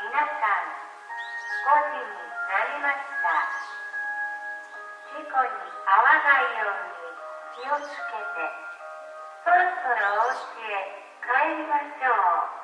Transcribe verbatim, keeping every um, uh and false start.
皆さん、ごじになりました。事故に遭わないように気をつけて、そろそろお家へ帰りましょう。